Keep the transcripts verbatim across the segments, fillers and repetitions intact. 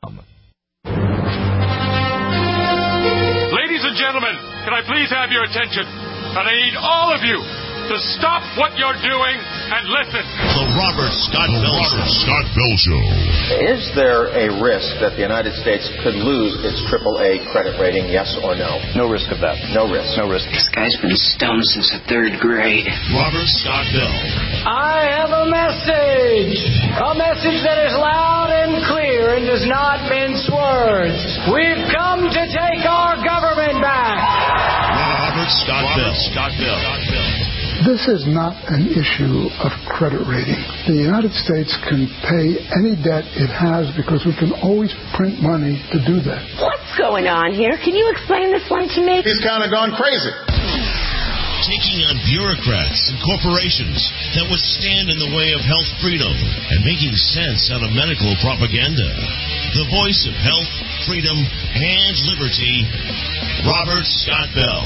Ladies and gentlemen, can I please have your attention? And I need all of you to stop what you're doing and listen. The Robert Scott Bell Show. Scott Bell Show. Is there a risk that the United States could lose its triple A credit rating, yes or no? No risk of that. No risk. No risk. This guy's been stoned since the third grade. Robert Scott Bell. I have a message. A message that is loud and clear and does not mince words. We've come to take our government back. Robert Scott Bell. Scott Bell. Scott Bell. This is not an issue of credit rating. The United States can pay any debt it has because we can always print money to do that. What's going on here? Can you explain this one to me? He's kind of gone crazy. Taking on bureaucrats and corporations that would stand in the way of health freedom and making sense out of medical propaganda. The voice of health, freedom, and liberty, Robert Scott Bell.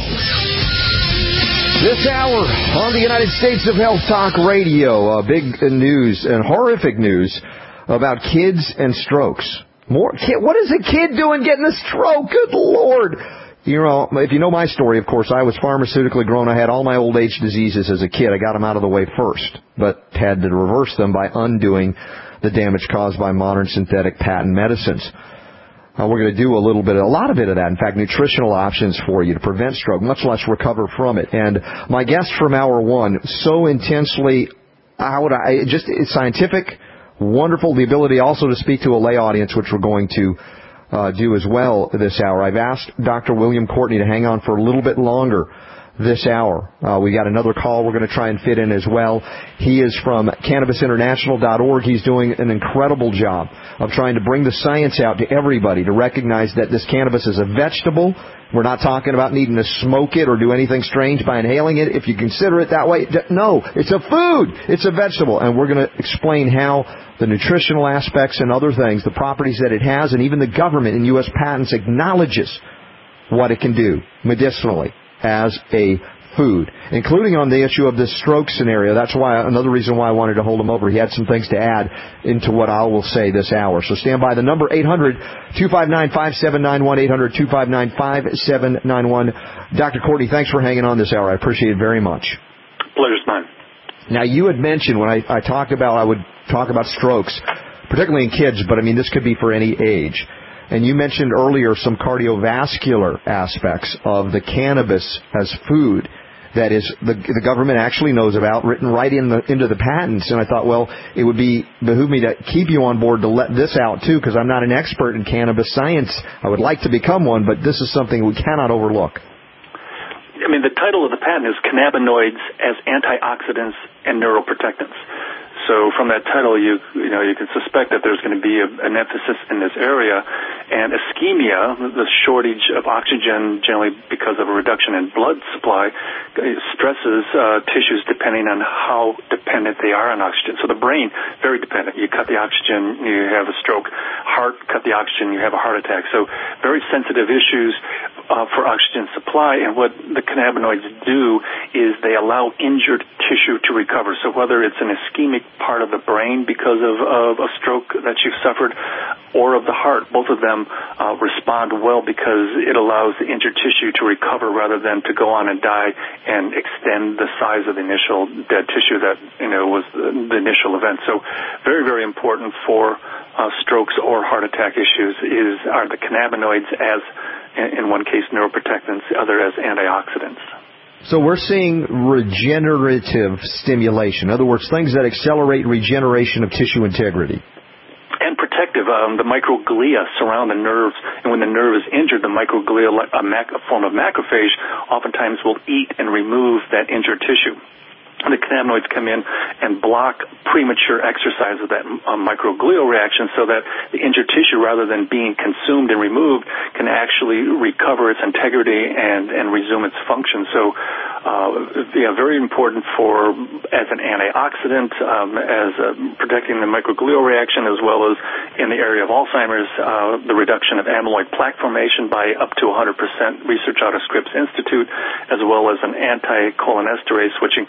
This hour on the United States of Health Talk Radio, uh, big news and horrific news about kids and strokes. More kid, what is a kid doing getting a stroke? Good Lord. You know, if you know my story, of course, I was pharmaceutically grown. I had all my old age diseases as a kid. I got them out of the way first, but had to reverse them by undoing the damage caused by modern synthetic patent medicines. Uh, we're going to do a little bit, a lot of it of that. In fact, nutritional options for you to prevent stroke, much less recover from it. And my guest from hour one, so intensely, how would I, just it's scientific, wonderful, the ability also to speak to a lay audience, which we're going to uh, do as well this hour. I've asked Doctor William Courtney to hang on for a little bit longer this hour. Uh, we got another call we're going to try and fit in as well. He is from cannabis international dot org. He's doing an incredible job of trying to bring the science out to everybody to recognize that this cannabis is a vegetable. We're not talking about needing to smoke it or do anything strange by inhaling it. If you consider it that way, no, it's a food. It's a vegetable. And we're going to explain how the nutritional aspects and other things, the properties that it has, and even the government in U S patents acknowledges what it can do medicinally as a food, including on the issue of this stroke scenario. That's why another reason why I wanted to hold him over. He had some things to add into what I will say this hour. So stand by. The number eight hundred, two five nine, five seven nine one, eight hundred, two five nine, five seven nine one. Doctor Courtney, thanks for hanging on this hour. I appreciate it very much. Pleasure's mine. Now, you had mentioned when I, I talked about, I would talk about strokes, particularly in kids, but I mean, this could be for any age. And you mentioned earlier some cardiovascular aspects of the cannabis as food that is the, the government actually knows about, written right in the, into the patents. And I thought, well, it would be behoove me to keep you on board to let this out, too, because I'm not an expert in cannabis science. I would like to become one, but this is something we cannot overlook. I mean, the title of the patent is Cannabinoids as Antioxidants and Neuroprotectants. So from that title, you you know you can suspect that there's going to be a, an emphasis in this area, and ischemia, the shortage of oxygen, generally because of a reduction in blood supply, stresses uh, tissues depending on how dependent they are on oxygen. So the brain, very dependent. You cut the oxygen, you have a stroke. Heart, cut the oxygen, you have a heart attack. So very sensitive issues uh, for oxygen supply. And what the cannabinoids do is they allow injured tissue to recover. So whether it's an ischemic part of the brain because of, of a stroke that you've suffered or of the heart, both of them uh, respond well because it allows the injured tissue to recover rather than to go on and die and extend the size of the initial dead tissue that, you know, was the, the initial event. So very, very important for uh, strokes or heart attack issues is are the cannabinoids as, in, in one case, neuroprotectants, other as antioxidants. So we're seeing regenerative stimulation. In other words, things that accelerate regeneration of tissue integrity. And protective. Um, the microglia surround the nerves, and when the nerve is injured, the microglia, a, mac, a form of macrophage, oftentimes will eat and remove that injured tissue. The cannabinoids come in and block premature exercise of that uh, microglial reaction so that the injured tissue, rather than being consumed and removed, can actually recover its integrity and, and resume its function. So, uh, yeah, very important for, as an antioxidant, um, as uh, protecting the microglial reaction, as well as in the area of Alzheimer's, uh, the reduction of amyloid plaque formation by up to one hundred percent, research out of Scripps Institute, as well as an anticholinesterase, which increases the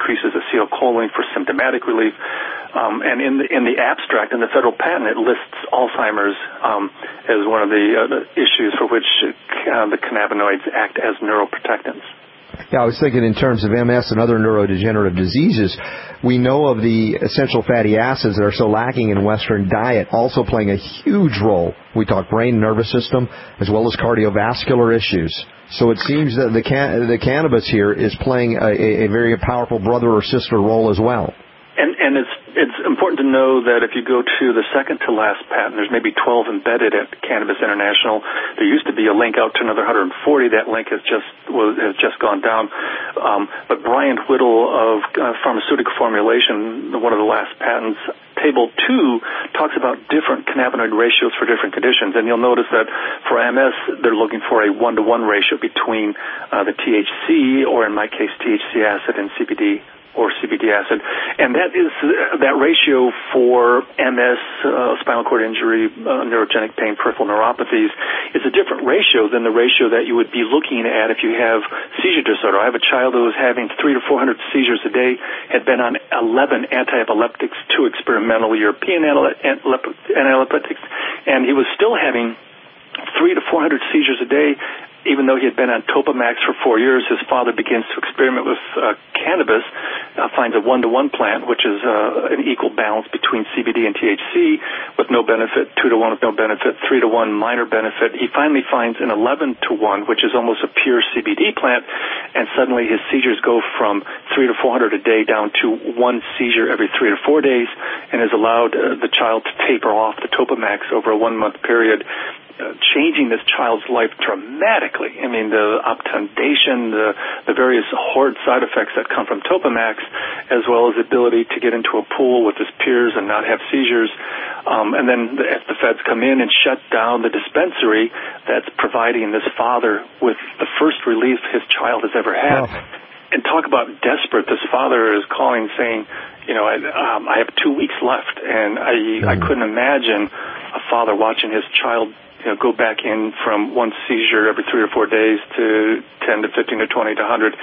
acetylcholine for symptomatic relief. Um, and in the, in the abstract, in the federal patent, it lists Alzheimer's um, as one of the, uh, the issues for which uh, the cannabinoids act as neuroprotectants. Yeah, I was thinking in terms of M S and other neurodegenerative diseases. We know of the essential fatty acids that are so lacking in Western diet also playing a huge role. We talk brain, nervous system, as well as cardiovascular issues. So it seems that the can- the cannabis here is playing a, a very powerful brother or sister role as well. And, and it's it's important to know that if you go to the second to last patent, there's maybe twelve embedded at Cannabis International. There used to be a link out to another one hundred forty. That link has just was, has just gone down. Um, but Brian Whittle of uh, Pharmaceutical Formulation, one of the last patents, Table two talks about different cannabinoid ratios for different conditions. And you'll notice that for M S, they're looking for a one-to-one ratio between uh, the T H C, or in my case, T H C acid, and C B D, or C B D acid. And that is uh, that ratio for M S, uh, spinal cord injury, uh, neurogenic pain, peripheral neuropathies, is a different ratio than the ratio that you would be looking at if you have seizure disorder. I have a child who was having three to four hundred seizures a day, had been on eleven anti-epileptics, two experimental European anti-epileptics, and he was still having three to four hundred seizures a day. Even though he had been on Topamax for four years, his father begins to experiment with uh, cannabis, uh, finds a one-to-one plant, which is uh, an equal balance between C B D and T H C, with no benefit, two to one with no benefit, three to one minor benefit. He finally finds an eleven to one, which is almost a pure C B D plant, and suddenly his seizures go from three to four hundred a day down to one seizure every three to four days, and has allowed uh, the child to taper off the Topamax over a one-month period. Uh, changing this child's life dramatically. I mean, the obtundation, the, the various horrid side effects that come from Topamax, as well as the ability to get into a pool with his peers and not have seizures. Um, and then the, if the feds come in and shut down the dispensary that's providing this father with the first relief his child has ever had. Oh. And talk about desperate. This father is calling saying, you know, I, um, I have two weeks left, and I, mm. I couldn't imagine a father watching his child, you know, go back in from one seizure every three or four days to ten to fifteen to twenty to one hundred.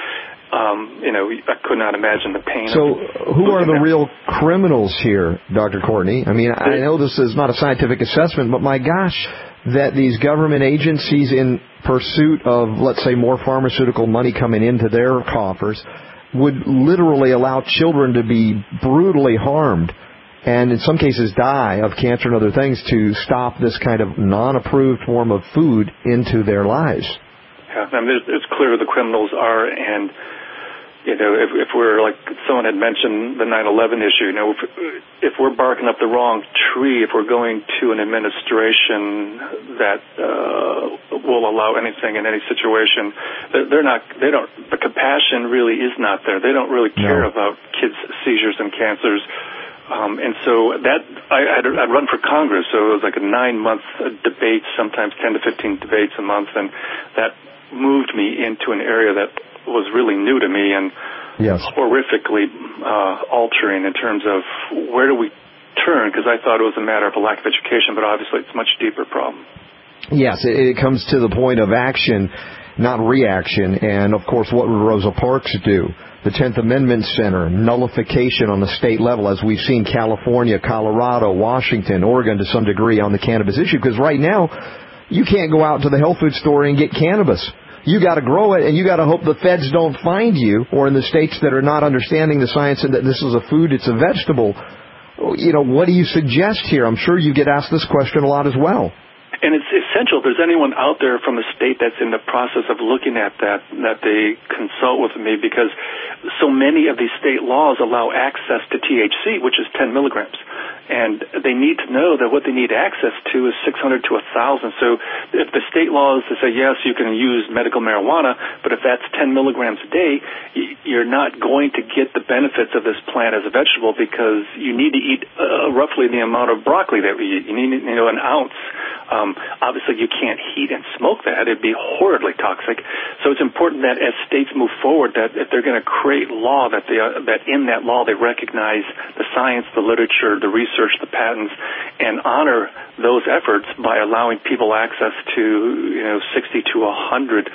Um, you know, I could not imagine the pain. So who are the real criminals here, Doctor Courtney? I mean, I know this is not a scientific assessment, but my gosh, that these government agencies in pursuit of, let's say, more pharmaceutical money coming into their coffers would literally allow children to be brutally harmed and in some cases die of cancer and other things to stop this kind of non-approved form of food into their lives. Yeah, I mean, it's clear who the criminals are, and, you know, if, if we're, like someone had mentioned, the nine eleven issue, you know, if, if we're barking up the wrong tree, if we're going to an administration that uh, will allow anything in any situation, they're not, they don't, the compassion really is not there. They don't really care no. about kids' seizures and cancers. Um, and so that, I, I'd, I'd run for Congress, so it was like a nine-month debate, sometimes ten to fifteen debates a month, and that moved me into an area that was really new to me and yes. horrifically uh, altering in terms of where do we turn, because I thought it was a matter of a lack of education, but obviously it's a much deeper problem. Yes, it, it comes to the point of action, not reaction, and of course what would Rosa Parks do? The tenth Amendment Center, nullification on the state level, as we've seen California, Colorado, Washington, Oregon to some degree on the cannabis issue, because right now you can't go out to the health food store and get cannabis. You got to grow it, and you got to hope the feds don't find you, or in the states that are not understanding the science and that this is a food, it's a vegetable. You know, what do you suggest here? I'm sure you get asked this question a lot as well. And it's essential, if there's anyone out there from the state that's in the process of looking at that, that they consult with me, because so many of these state laws allow access to T H C, which is ten milligrams. And they need to know that what they need access to is six hundred to one thousand. So if the state laws to say, yes, you can use medical marijuana, but if that's ten milligrams a day, you're not going to get the benefits of this plant as a vegetable, because you need to eat uh, roughly the amount of broccoli that we eat. You need, you know, an ounce. Um, obviously, you can't heat and smoke that. It'd be horribly toxic. So it's important that as states move forward, that if they're going to create law, that they uh, that in that law they recognize the science, the literature, the research, the patents, and honor those efforts by allowing people access to, you know, sixty to one hundred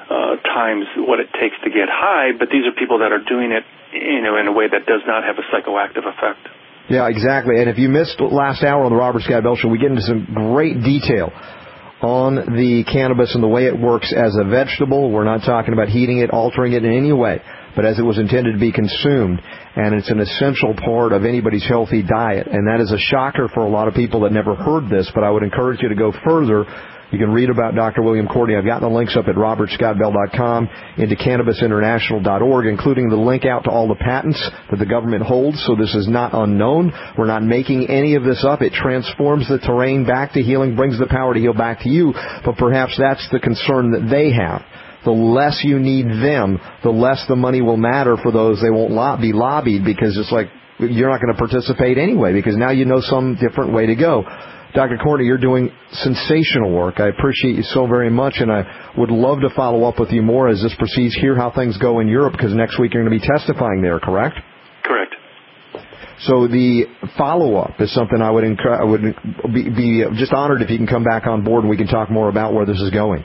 uh, times what it takes to get high, but these are people that are doing it, you know, in a way that does not have a psychoactive effect. Yeah, exactly. And if you missed last hour on the Robert Scott Bell Show, we get into some great detail on the cannabis and the way it works as a vegetable. We're not talking about heating it, altering it in any way, but as it was intended to be consumed. And it's an essential part of anybody's healthy diet. And that is a shocker for a lot of people that never heard this, but I would encourage you to go further. You can read about Doctor William Courtney. I've got the links up at robert scott bell dot com, into cannabis international dot org, including the link out to all the patents that the government holds. So this is not unknown. We're not making any of this up. It transforms the terrain back to healing, brings the power to heal back to you. But perhaps that's the concern that they have. The less you need them, the less the money will matter for those. They won't lob- be lobbied, because it's like you're not going to participate anyway, because now you know some different way to go. Doctor Courtney, you're doing sensational work. I appreciate you so very much, and I would love to follow up with you more as this proceeds. Hear how things go in Europe, because next week you're going to be testifying there, correct? Correct. So the follow-up is something I would, enc- I would be, be just honored if you can come back on board and we can talk more about where this is going.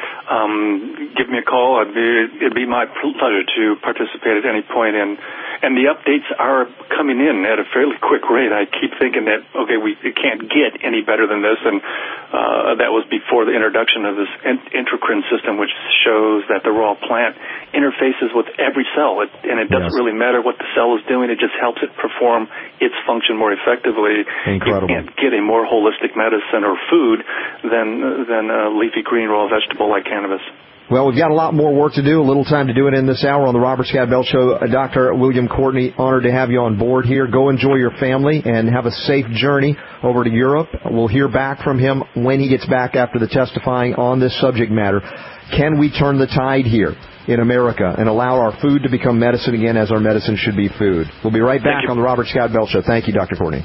Um, give me a call. It'd be, it'd be my pleasure to participate at any point. And, and the updates are coming in at a fairly quick rate. I keep thinking that, okay, we it can't get any better than this. And uh, that was before the introduction of this endocrine system, which shows that the raw plant interfaces with every cell. It, and it doesn't yes. really matter what the cell is doing. It just helps it perform its function more effectively. Incredible. You can't get a more holistic medicine or food than, than a leafy green raw vegetable like cannabis. Well, we've got a lot more work to do, a little time to do it in this hour on the Robert Scott Bell Show. Uh, Doctor William Courtney, honored to have you on board here. Go enjoy your family and have a safe journey over to Europe. We'll hear back from him when he gets back after the testifying on this subject matter. Can we turn the tide here in America and allow our food to become medicine again, as our medicine should be food? We'll be right back on the Robert Scott Bell Show. Thank you, Doctor Courtney.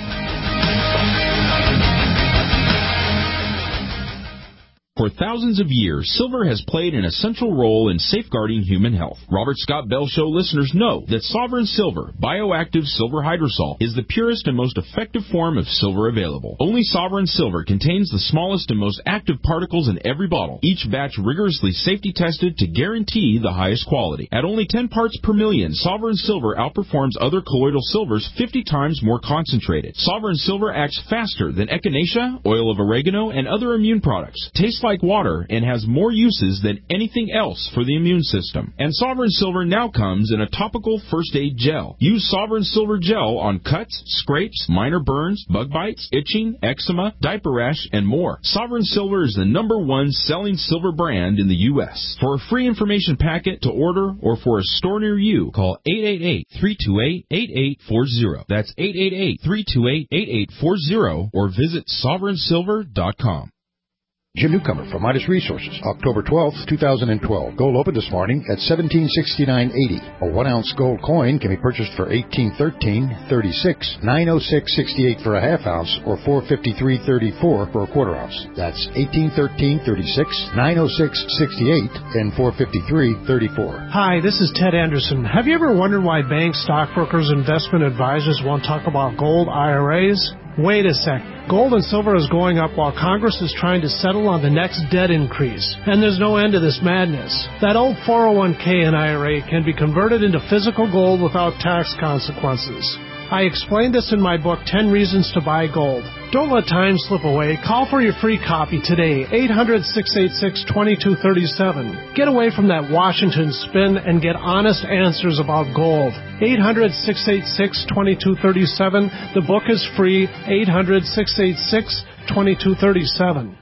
For thousands of years, silver has played an essential role in safeguarding human health. Robert Scott Bell Show listeners know that Sovereign Silver, bioactive silver hydrosol, is the purest and most effective form of silver available. Only Sovereign Silver contains the smallest and most active particles in every bottle, each batch rigorously safety tested to guarantee the highest quality. At only ten parts per million, Sovereign Silver outperforms other colloidal silvers fifty times more concentrated. Sovereign Silver acts faster than echinacea, oil of oregano, and other immune products. Tastes like water and has more uses than anything else for the immune system. And Sovereign Silver now comes in a topical first aid gel. Use Sovereign Silver gel on cuts, scrapes, minor burns, bug bites, itching, eczema, diaper rash, and more. Sovereign Silver is the number one selling silver brand in the U S For a free information packet to order or for a store near you, call eight eight eight, three two eight, eight eight four zero. That's eight eight eight, three two eight, eight eight four zero or visit sovereign silver dot com. Jim Newcomer from Midas Resources, October twelfth, two thousand twelve. Gold opened this morning at seventeen sixty-nine eighty. A one-ounce gold coin can be purchased for eighteen thirteen thirty-six, nine oh six sixty-eight for a half ounce, or four fifty-three thirty-four for a quarter ounce. That's eighteen thirteen thirty-six, nine oh six sixty-eight, and four fifty-three thirty-four. Hi, this is Ted Anderson. Have you ever wondered why banks, stockbrokers, investment advisors won't talk about gold I R As? Wait a sec. Gold and silver is going up while Congress is trying to settle on the next debt increase. And there's no end to this madness. That old four oh one k and I R A can be converted into physical gold without tax consequences. I explained this in my book, ten reasons to Buy Gold. Don't let time slip away. Call for your free copy today, eight hundred, six eight six, two two three seven. Get away from that Washington spin and get honest answers about gold. eight hundred, six eight six, two two three seven. The book is free, eight hundred, six eight six, two two three seven.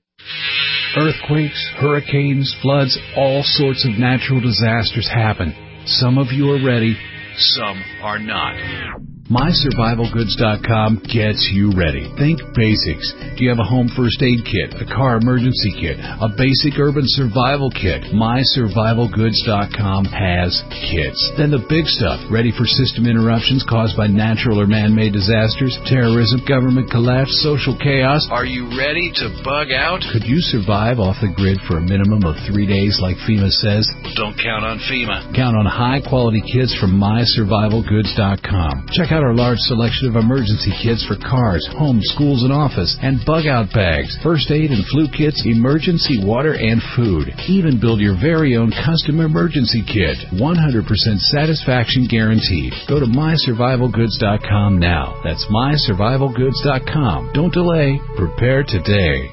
Earthquakes, hurricanes, floods, all sorts of natural disasters happen. Some of you are ready, some are not. my survival goods dot com gets you ready. Think basics. Do you have a home first aid kit, a car emergency kit, a basic urban survival kit? my survival goods dot com has kits. Then the big stuff, ready for system interruptions caused by natural or man-made disasters, terrorism, government collapse, social chaos. Are you ready to bug out? Could you survive off the grid for a minimum of three days like FEMA says? Don't count on FEMA. Count on high-quality kits from my survival goods dot com. Check out our large selection of emergency kits for cars, homes, schools, and office, and bug-out bags, first aid and flu kits, emergency water, and food. Even build your very own custom emergency kit. one hundred percent satisfaction guaranteed. Go to my survival goods dot com now. That's my survival goods dot com. Don't delay. Prepare today.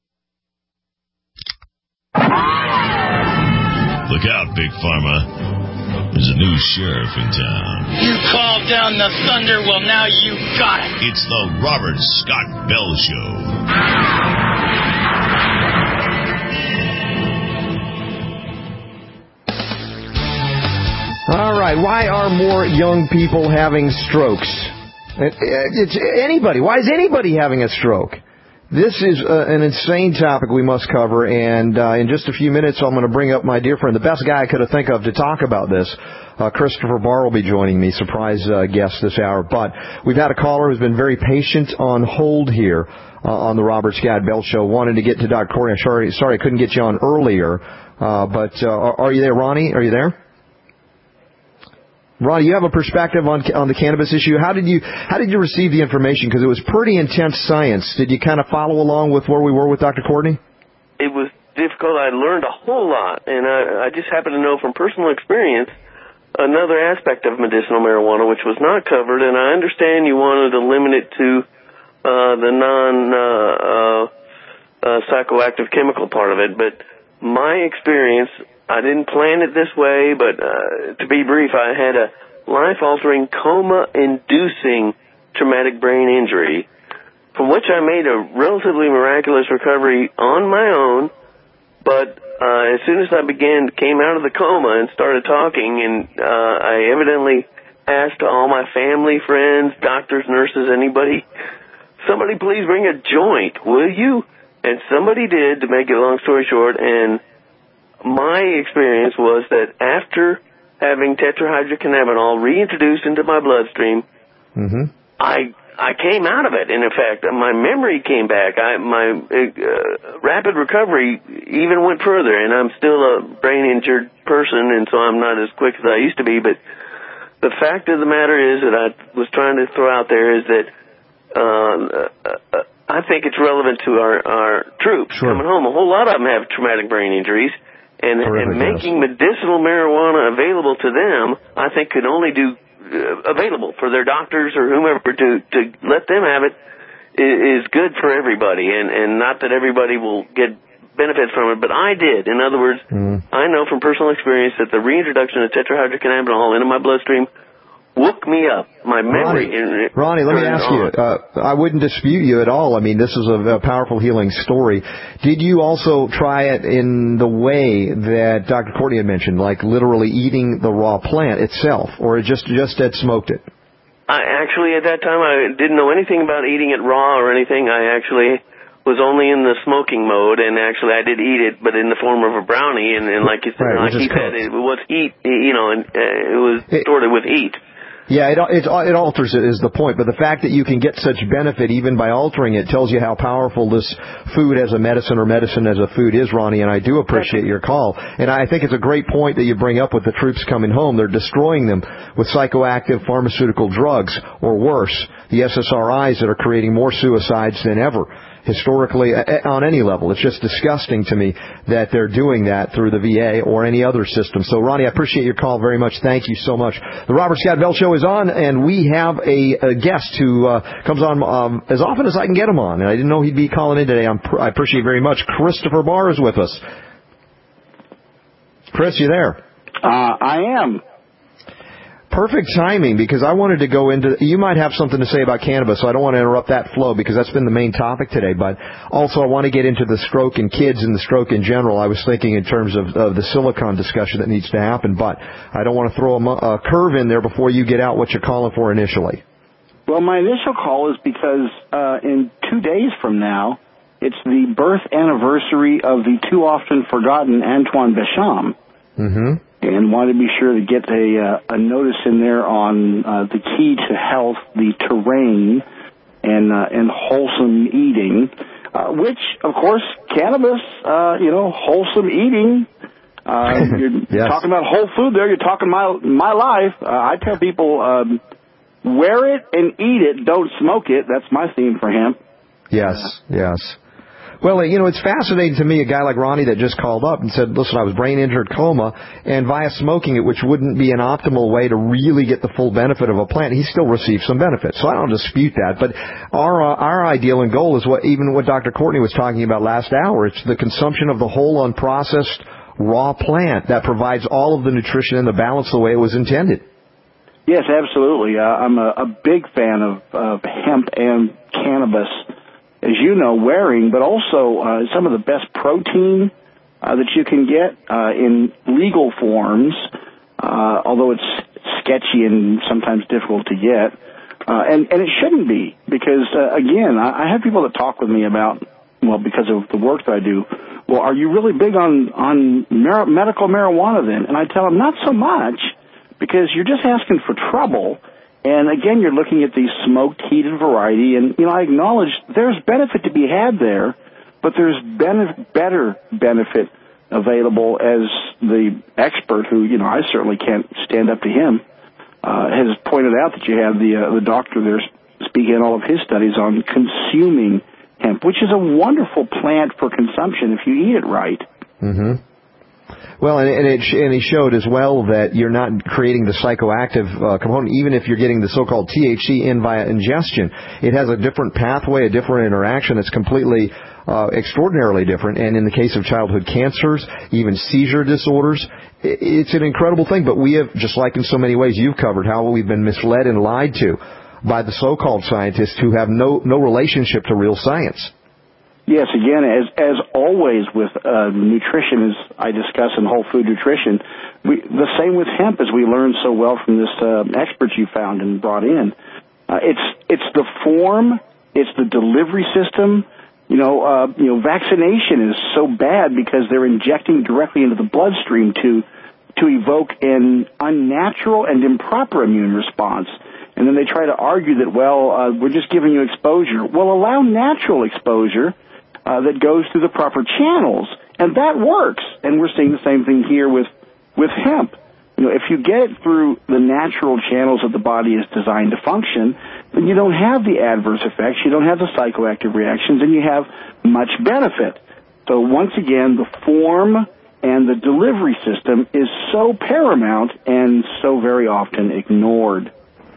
Look out, Big Pharma. There's a new sheriff in town. You called down the thunder, well, now you got it. It's the Robert Scott Bell Show. All right, why are more young people having strokes? It's anybody. Why is anybody having a stroke? This is uh, an insane topic we must cover, and uh, in just a few minutes I'm going to bring up my dear friend, the best guy I could have think of to talk about this. Uh, Christopher Barr will be joining me, surprise uh, guest this hour. But we've had a caller who's been very patient on hold here uh, on the Robert Scott Bell Show, wanted to get to Doctor Courtney. I'm sorry, sorry I couldn't get you on earlier, uh, but uh, are you there, Ronnie? Are you there? Ronnie, you have a perspective on on the cannabis issue. How did you how did you receive the information? Because it was pretty intense science. Did you kind of follow along with where we were with Doctor Courtney? It was difficult. I learned a whole lot, and I, I just happen to know from personal experience another aspect of medicinal marijuana which was not covered. And I understand you wanted to limit it to uh, the non uh, uh, uh, psychoactive chemical part of it, but my experience. I didn't plan it this way, but uh, to be brief, I had a life-altering, coma-inducing traumatic brain injury, from which I made a relatively miraculous recovery on my own, but uh, as soon as I began, came out of the coma and started talking, and uh, I evidently asked all my family, friends, doctors, nurses, anybody, somebody please bring a joint, will you? And somebody did, to make it a long story short, and my experience was that after having tetrahydrocannabinol reintroduced into my bloodstream, mm-hmm. I I came out of it. And in fact, my memory came back. I, my uh, rapid recovery even went further, and I'm still a brain-injured person, and so I'm not as quick as I used to be. But the fact of the matter is that I was trying to throw out there is that uh, uh, I think it's relevant to our, our troops sure. coming home. A whole lot of them have traumatic brain injuries. And, and making medicinal marijuana available to them, I think, could only do uh, available for their doctors or whomever to to let them have it is, is good for everybody, and and not that everybody will get benefits from it, but I did. In other words, mm. I know from personal experience that the reintroduction of tetrahydrocannabinol into my bloodstream woke me up. My memory. Ronnie, Ronnie let me ask on. you. Uh, I wouldn't dispute you at all. I mean, this is a, a powerful healing story. Did you also try it in the way that Doctor Courtney had mentioned, like literally eating the raw plant itself, or just just had smoked it? I actually, at that time, I didn't know anything about eating it raw or anything. I actually was only in the smoking mode, and actually I did eat it, but in the form of a brownie, and, and like you said, right, like he said, it was heat, you know, and uh, it was stored with heat. Yeah, it, it it alters it is the point, but the fact that you can get such benefit even by altering it tells you how powerful this food as a medicine or medicine as a food is, Ronnie, and I do appreciate your call. And I think it's a great point that you bring up with the troops coming home. They're destroying them with psychoactive pharmaceutical drugs, or worse, the S S R Is that are creating more suicides than ever. Historically, on any level. It's just disgusting to me that they're doing that through the V A or any other system. So, Ronnie, I appreciate your call very much. Thank you so much. The Robert Scott Bell Show is on, and we have a, a guest who uh, comes on um, as often as I can get him on. And I didn't know he'd be calling in today. I'm pr- I appreciate it very much. Christopher Barr is with us. Chris, you there? Uh, I am. Perfect timing, because I wanted to go into, you might have something to say about cannabis, so I don't want to interrupt that flow, because that's been the main topic today, but also I want to get into the stroke in kids and the stroke in general. I was thinking in terms of, of the silicon discussion that needs to happen, but I don't want to throw a, a curve in there before you get out what you're calling for initially. Well, my initial call is because uh, in two days from now, it's the birth anniversary of the too often forgotten Antoine Béchamp. Mm-hmm. And want to be sure to get a, uh, a notice in there on uh, the key to health, the terrain, and uh, and wholesome eating, uh, which, of course, cannabis, uh, you know, wholesome eating. Uh, you're yes. talking about whole food there. You're talking my my life. Uh, I tell people, um, wear it and eat it. Don't smoke it. That's my theme for hemp. Yes, yes. Well, you know, it's fascinating to me, a guy like Ronnie that just called up and said, listen, I was brain-injured coma, and via smoking it, which wouldn't be an optimal way to really get the full benefit of a plant, he still receives some benefit. So I don't dispute that. But our uh, our ideal and goal is what even what Doctor Courtney was talking about last hour. It's the consumption of the whole unprocessed raw plant that provides all of the nutrition and the balance the way it was intended. Yes, absolutely. Uh, I'm a, a big fan of, of hemp and cannabis, as you know, wearing, but also uh, some of the best protein uh, that you can get uh, in legal forms, uh, although it's sketchy and sometimes difficult to get. Uh, and, and it shouldn't be, because, uh, again, I, I have people that talk with me about, well, because of the work that I do, well, are you really big on, on mar- medical marijuana then? And I tell them, not so much, because you're just asking for trouble. And again, you're looking at the smoked, heated variety, and, you know, I acknowledge there's benefit to be had there, but there's benef- better benefit available, as the expert who, you know, I certainly can't stand up to him, uh, has pointed out that you have the, uh, the doctor there speaking in all of his studies on consuming hemp, which is a wonderful plant for consumption if you eat it right. Mm-hmm. Well, and, and, it, and he showed as well that you're not creating the psychoactive uh, component, even if you're getting the so-called T H C in via ingestion. It has a different pathway, a different interaction that's completely uh, extraordinarily different. And in the case of childhood cancers, even seizure disorders, it's an incredible thing. But we have, just like in so many ways you've covered, how we've been misled and lied to by the so-called scientists who have no, no relationship to real science. Yes, again, as as always with uh, nutrition, as I discuss in Whole Food Nutrition, we, the same with hemp, as we learned so well from this uh, expert you found and brought in. Uh, it's it's the form, it's the delivery system. You know, uh, you know, vaccination is so bad because they're injecting directly into the bloodstream to to evoke an unnatural and improper immune response. And then they try to argue that, well, uh, we're just giving you exposure. Well, allow natural exposure Uh, that goes through the proper channels, and that works. And we're seeing the same thing here with with hemp. You know, if you get it through the natural channels that the body is designed to function, then you don't have the adverse effects, you don't have the psychoactive reactions, and you have much benefit. So once again, the form and the delivery system is so paramount and so very often ignored.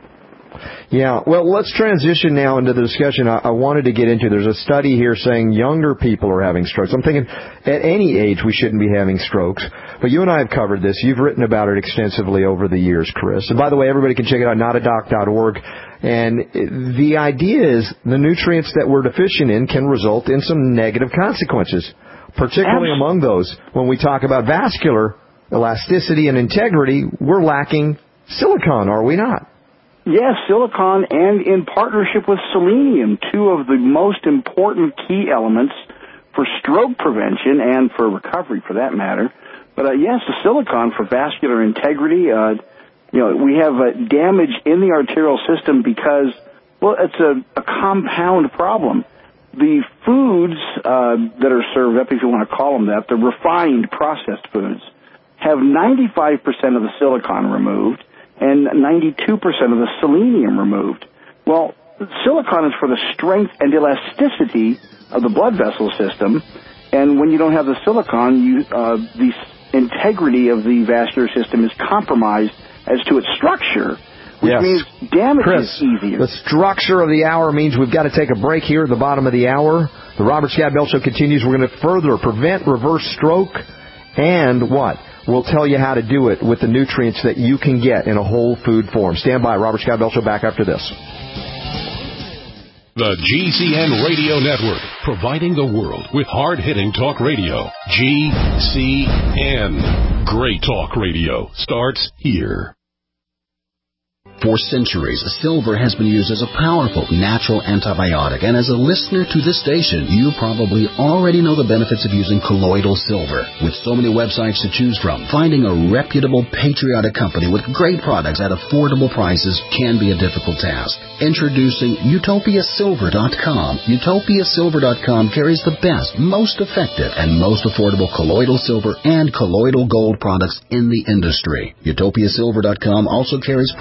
Yeah, well, let's transition now into the discussion I, I wanted to get into. There's a study here saying younger people are having strokes. I'm thinking at any age we shouldn't be having strokes. But you and I have covered this. You've written about it extensively over the years, Chris. And by the way, everybody can check it out, not a doc dot org. And the idea is the nutrients that we're deficient in can result in some negative consequences, particularly among those. When we talk about vascular elasticity and integrity, we're lacking silicon, are we not? Yes, silicon, and in partnership with selenium, two of the most important key elements for stroke prevention and for recovery, for that matter. But uh, yes, the silicon for vascular integrity. Uh, you know, we have uh, damage in the arterial system because, well, it's a, a compound problem. The foods uh, that are served up, if you want to call them that, the refined processed foods, have ninety-five percent of the silicon removed and ninety-two percent of the selenium removed. Well, silicon is for the strength and elasticity of the blood vessel system, and when you don't have the silicon, you, uh, the integrity of the vascular system is compromised as to its structure, which yes. means damage Chris, is easier. The structure of the hour means we've got to take a break here at the bottom of the hour. The Robert Scott Bell Show continues. We're going to further prevent reverse stroke, and what? We'll tell you how to do it with the nutrients that you can get in a whole food form. Stand by. Robert Scott Bell Show back after this. The G C N Radio Network, providing the world with hard-hitting talk radio. G C N. Great talk radio starts here. For centuries, silver has been used as a powerful natural antibiotic, and as a listener to this station, you probably already know the benefits of using colloidal silver. With so many websites to choose from, finding a reputable, patriotic company with great products at affordable prices can be a difficult task. Introducing Utopia Silver dot com. Utopia Silver dot com carries the best, most effective, and most affordable colloidal silver and colloidal gold products in the industry. Utopia Silver dot com also carries products to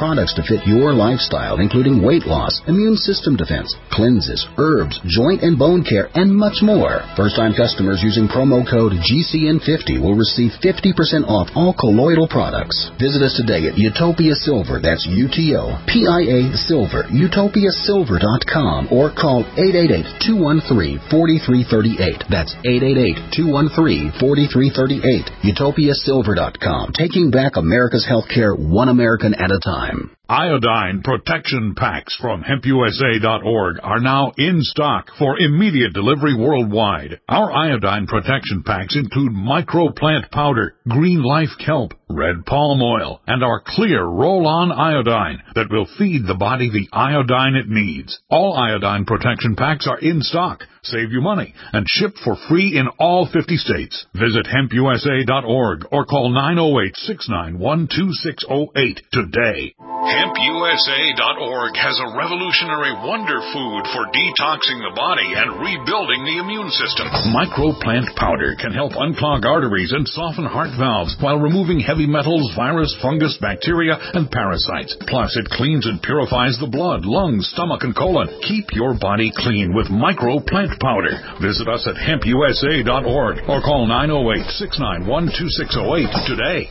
fit your lifestyle, including weight loss, immune system defense, cleanses, herbs, joint and bone care, and much more. First-time customers using promo code G C N fifty will receive fifty percent off all colloidal products. Visit us today at Utopia Silver, that's U T O P I A Silver, utopia silver dot com, or call eight eight eight, two one three, four three three eight. That's eight eight eight, two one three, four three three eight. utopia silver dot com. Taking back America's healthcare one American at a time. Iodine protection packs from hemp U S A dot org are now in stock for immediate delivery worldwide. Our iodine protection packs include microplant powder, green life kelp, red palm oil, and our clear roll-on iodine that will feed the body the iodine it needs. All iodine protection packs are in stock. Save you money and ship for free in all fifty states. Visit hemp U S A dot org or call nine oh eight, six nine one, two six oh eight today. hemp U S A dot org has a revolutionary wonder food for detoxing the body and rebuilding the immune system. Microplant powder can help unclog arteries and soften heart valves while removing heavy metals, virus, fungus, bacteria, and parasites. Plus, it cleans and purifies the blood, lungs, stomach, and colon. Keep your body clean with Microplant powder. Visit us at hemp U S A dot org or call nine oh eight, six nine one, two six oh eight today.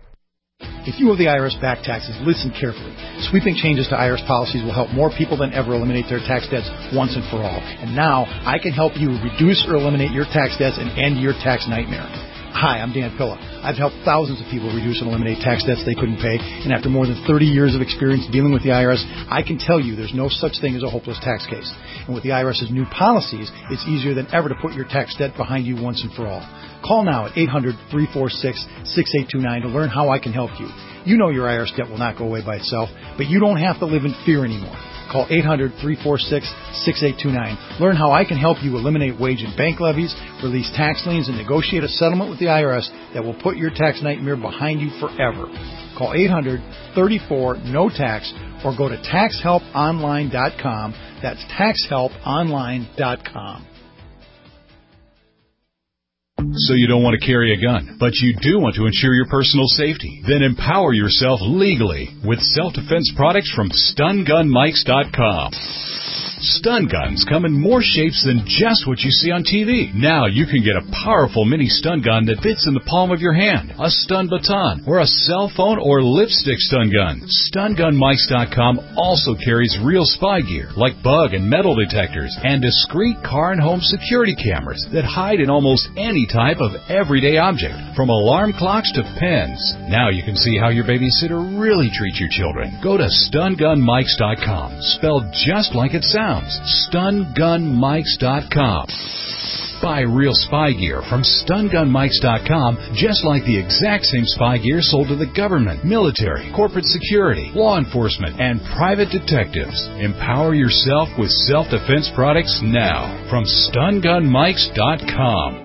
If you owe the I R S back taxes, listen carefully. Sweeping changes to I R S policies will help more people than ever eliminate their tax debts once and for all. And now, I can help you reduce or eliminate your tax debts and end your tax nightmare. Hi, I'm Dan Pilla. I've helped thousands of people reduce and eliminate tax debts they couldn't pay, and after more than thirty years of experience dealing with the I R S, I can tell you there's no such thing as a hopeless tax case. And with the I R S's new policies, it's easier than ever to put your tax debt behind you once and for all. Call now at eight hundred, three four six, six eight two nine to learn how I can help you. You know your I R S debt will not go away by itself, but you don't have to live in fear anymore. Call eight hundred, three four six, six eight two nine. Learn how I can help you eliminate wage and bank levies, release tax liens, and negotiate a settlement with the I R S that will put your tax nightmare behind you forever. Call eight hundred, three four, N O tax or go to tax help online dot com. That's tax help online dot com. So you don't want to carry a gun, but you do want to ensure your personal safety? Then empower yourself legally with self-defense products from stun gun mikes dot com. Stun guns come in more shapes than just what you see on T V. Now you can get a powerful mini stun gun that fits in the palm of your hand, a stun baton, or a cell phone or lipstick stun gun. stun gun mikes dot com also carries real spy gear like bug and metal detectors and discreet car and home security cameras that hide in almost any type of everyday object, from alarm clocks to pens. Now you can see how your babysitter really treats your children. Go to stun gun mikes dot com, spelled just like it sounds. stun gun mikes dot com. Buy real spy gear from stun gun mikes dot com, just like the exact same spy gear sold to the government, military, corporate security, law enforcement, and private detectives. Empower yourself with self-defense products now from stun gun mikes dot com.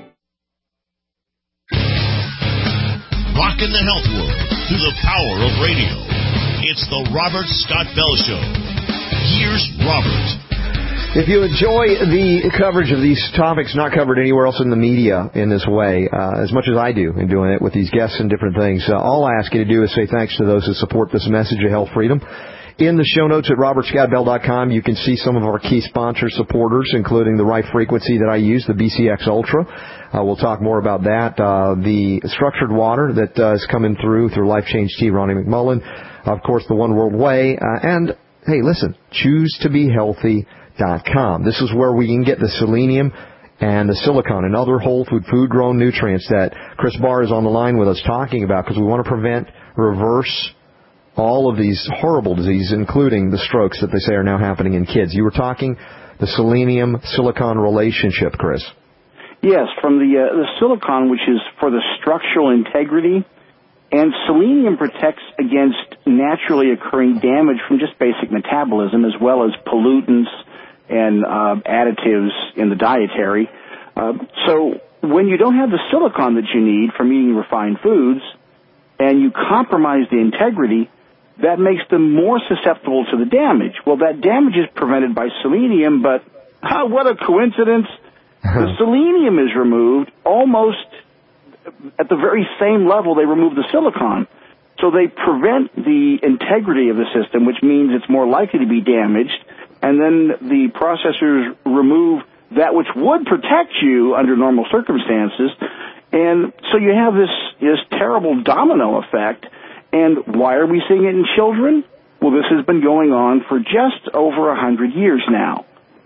Rockin' the health world through the power of radio. It's the Robert Scott Bell Show. Here's Robert. If you enjoy the coverage of these topics not covered anywhere else in the media in this way, uh, as much as I do in doing it with these guests and different things, uh, all I ask you to do is say thanks to those who support this message of health freedom. In the show notes at robert scott bell dot com, you can see some of our key sponsor supporters, including the right frequency that I use, the B C X Ultra. Uh, we'll talk more about that. Uh, the structured water that uh, is coming through through Life Change Tea, Ronnie McMullen. Of course, the One World Way. Uh, and, hey, listen, choose to be healthy dot com. This is where we can get the selenium and the silicon and other whole food, food-grown nutrients that Chris Barr is on the line with us talking about, because we want to prevent, reverse all of these horrible diseases, including the strokes that they say are now happening in kids. You were talking the selenium-silicon relationship, Chris. Yes, from the, uh, the silicon, which is for the structural integrity, and selenium protects against naturally occurring damage from just basic metabolism, as well as pollutants and uh, additives in the dietary. Uh, so when you don't have the silicon that you need from eating refined foods, and you compromise the integrity, that makes them more susceptible to the damage. Well, that damage is prevented by selenium, but ah, what a coincidence. The selenium is removed almost at the very same level they removed the silicon. So they prevent the integrity of the system, which means it's more likely to be damaged, and then the processors remove that which would protect you under normal circumstances. And so you have this, this terrible domino effect. And why are we seeing it in children? Well, this has been going on for just over a hundred years now.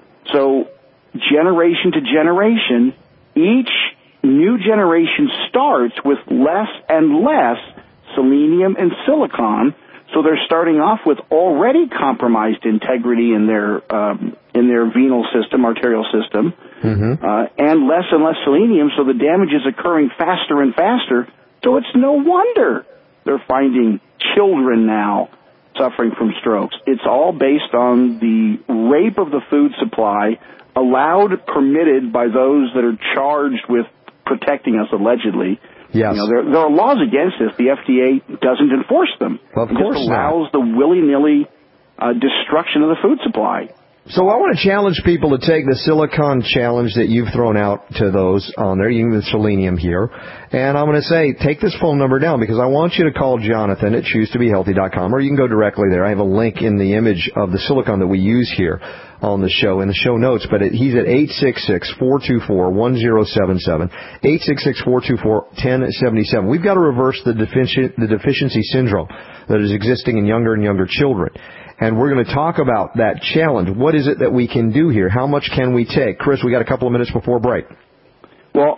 So generation to generation, each new generation starts with less and less selenium and silicon. So they're starting off with already compromised integrity in their um, in their venal system, arterial system, mm-hmm. uh, and less and less selenium. So the damage is occurring faster and faster. So it's no wonder they're finding children now suffering from strokes. It's all based on the rape of the food supply, allowed, permitted by those that are charged with protecting us allegedly. Yes. You know, there, there are laws against this. The F D A doesn't enforce them. Well, of it course just allows not. the willy-nilly uh, destruction of the food supply. So I want to challenge people to take the silicon challenge that you've thrown out to those on there, using the selenium here. And I'm going to say, take this phone number down, because I want you to call Jonathan at choose to be healthy dot com, or you can go directly there. I have a link in the image of the silicon that we use here on the show, in the show notes, but it, he's at eight six six, four two four, one zero seven seven, eight six six, four two four, one zero seven seven. We've got to reverse the, defici- the deficiency syndrome that is existing in younger and younger children. And we're going to talk about that challenge. What is it that we can do here? How much can we take? Chris, we got a couple of minutes before break. Well,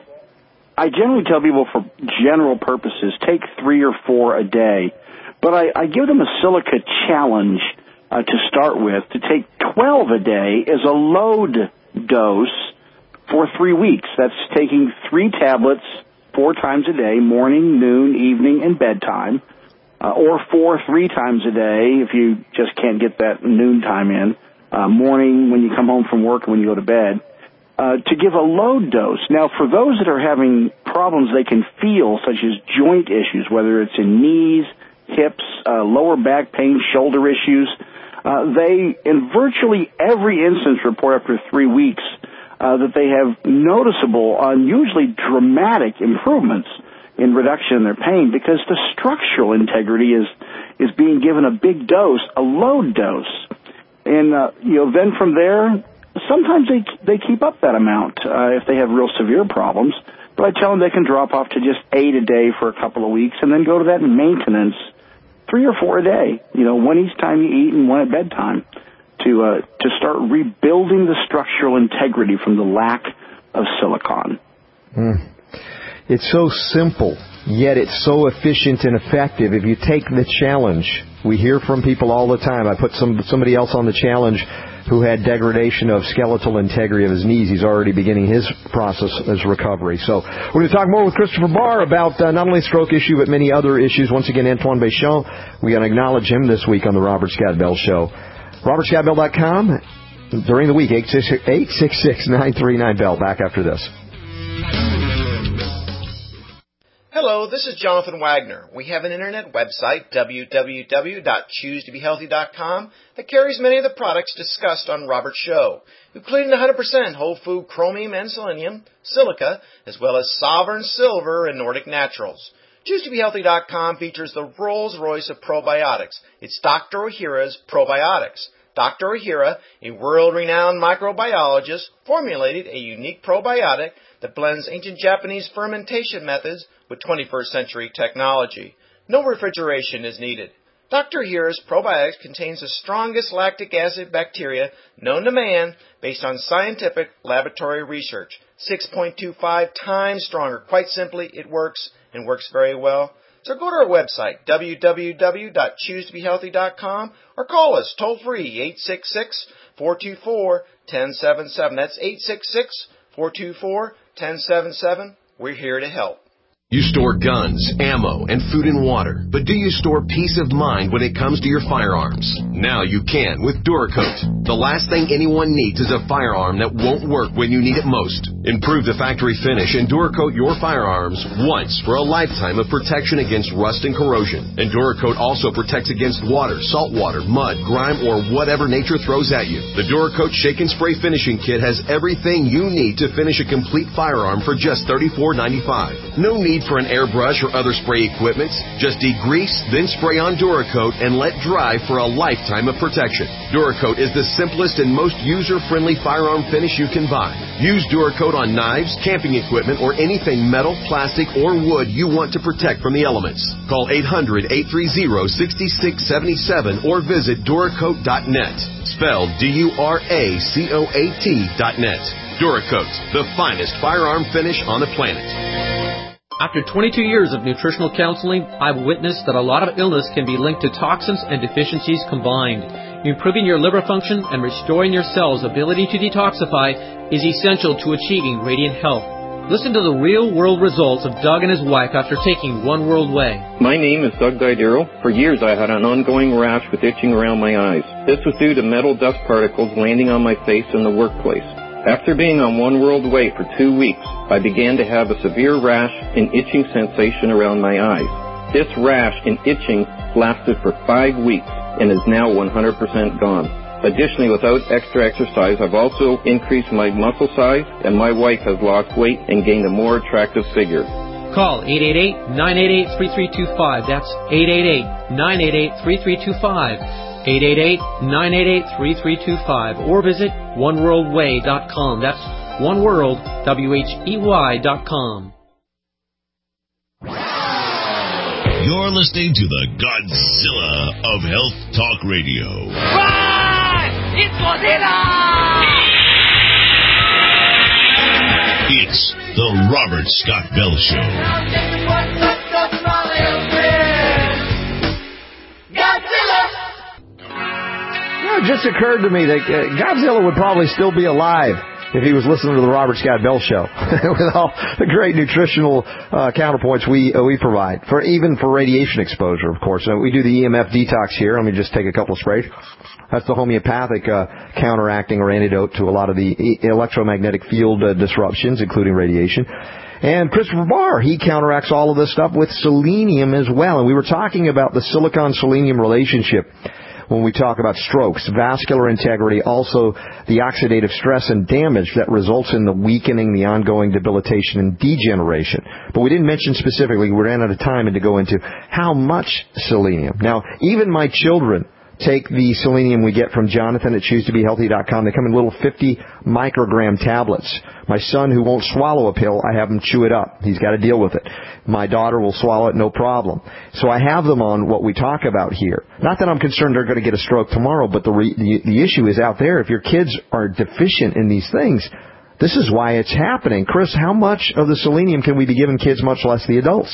I generally tell people for general purposes, take three or four a day. But I, I give them a silica challenge uh, to start with, to take twelve a day as a load dose for three weeks. That's taking three tablets four times a day, morning, noon, evening, and bedtime. Uh, or four three times a day if you just can't get that noon time in, uh, morning when you come home from work and when you go to bed, uh, to give a load dose. Now, for those that are having problems they can feel, such as joint issues, whether it's in knees, hips, uh, lower back pain, shoulder issues, uh, they, in virtually every instance, report after three weeks uh, that they have noticeable, unusually dramatic improvements in reduction in their pain, because the structural integrity is is being given a big dose, a load dose. And, uh, you know, then from there, sometimes they they keep up that amount uh, if they have real severe problems. But I tell them they can drop off to just eight a day for a couple of weeks and then go to that maintenance, three or four a day, you know, one each time you eat and one at bedtime, to uh, to start rebuilding the structural integrity from the lack of silicon. Mm. It's so simple, yet it's so efficient and effective. If you take the challenge, we hear from people all the time. I put some somebody else on the challenge who had degradation of skeletal integrity of his knees. He's already beginning his process as recovery. So we're going to talk more with Christopher Barr about uh, not only stroke issue, but many other issues. Once again, Antoine Béchamp, we're going to acknowledge him this week on the Robert Scott Bell Show. Robert Scott Bell dot com during the week, eight six six, nine three nine, Bell. Back after this. Hello, this is Jonathan Wagner. We have an internet website, w w w dot choose to be healthy dot com, that carries many of the products discussed on Robert's show, including one hundred percent whole food chromium and selenium, silica, as well as Sovereign Silver and Nordic Naturals. choose to be healthy dot com features the Rolls-Royce of probiotics. It's Doctor Ohhira's Probiotics. Doctor Ohhira, a world-renowned microbiologist, formulated a unique probiotic that blends ancient Japanese fermentation methods with twenty-first century technology. No refrigeration is needed. Doctor Ohhira's probiotics contains the strongest lactic acid bacteria known to man based on scientific laboratory research. six point two five times stronger. Quite simply, it works and works very well. So go to our website, w w w dot choose to be healthy dot com, or call us toll-free, eight six six, four two four, one zero seven seven. That's eight six six, four two four, one zero seven seven. We're here to help. You store guns, ammo, and food and water, but do you store peace of mind when it comes to your firearms? Now you can with Duracoat. The last thing anyone needs is a firearm that won't work when you need it most. Improve the factory finish and Duracoat your firearms once for a lifetime of protection against rust and corrosion. And Duracoat also protects against water, salt water, mud, grime, or whatever nature throws at you. The Duracoat Shake and Spray Finishing Kit has everything you need to finish a complete firearm for just thirty-four ninety-five. No need need for an airbrush or other spray equipment? Just degrease, then spray on Duracoat and let dry for a lifetime of protection. Duracoat is the simplest and most user-friendly firearm finish you can buy. Use Duracoat on knives, camping equipment, or anything metal, plastic, or wood you want to protect from the elements. Call eight hundred, eight three zero, six six seven seven or visit Duracoat dot net. Spelled D U R A C O A T dot net. Duracoat, the finest firearm finish on the planet. After twenty-two years of nutritional counseling, I've witnessed that a lot of illness can be linked to toxins and deficiencies combined. Improving your liver function and restoring your cells' ability to detoxify is essential to achieving radiant health. Listen to the real-world results of Doug and his wife after taking One World Way. My name is Doug Didero. For years I had an ongoing rash with itching around my eyes. This was due to metal dust particles landing on my face in the workplace. After being on One World Way for two weeks, I began to have a severe rash and itching sensation around my eyes. This rash and itching lasted for five weeks and is now one hundred percent gone. Additionally, without extra exercise, I've also increased my muscle size, and my wife has lost weight and gained a more attractive figure. Call eight eight eight, nine eight eight, three three two five. That's eight eight eight, nine eight eight, three three two five. eight eight eight, nine eight eight, three three two five. Or visit one world way dot com. That's one world, W H E Y dot com. You're listening to the Godzilla of Health Talk Radio. Run! It's Godzilla! It's the Robert Scott Bell Show. It just occurred to me that uh, Godzilla would probably still be alive if he was listening to the Robert Scott Bell Show with all the great nutritional uh, counterpoints we uh, we provide, for even for radiation exposure, of course. Uh, we do the E M F detox here. Let me just take a couple of sprays. That's the homeopathic uh, counteracting or antidote to a lot of the e- electromagnetic field uh, disruptions, including radiation. And Christopher Barr, he counteracts all of this stuff with selenium as well. And we were talking about the silicon-selenium relationship when we talk about strokes, vascular integrity, also the oxidative stress and damage that results in the weakening, the ongoing debilitation and degeneration. But we didn't mention specifically, we ran out of time, and to go into how much selenium. Now, even my children take the selenium we get from Jonathan at choose to be healthy dot com. They come in little fifty microgram tablets. My son, who won't swallow a pill, I have him chew it up. He's got to deal with it. My daughter will swallow it, no problem. So I have them on what we talk about here. Not that I'm concerned they're going to get a stroke tomorrow, but the, re- the, the issue is out there. If your kids are deficient in these things, this is why it's happening. Chris, how much of the selenium can we be giving kids, much less the adults?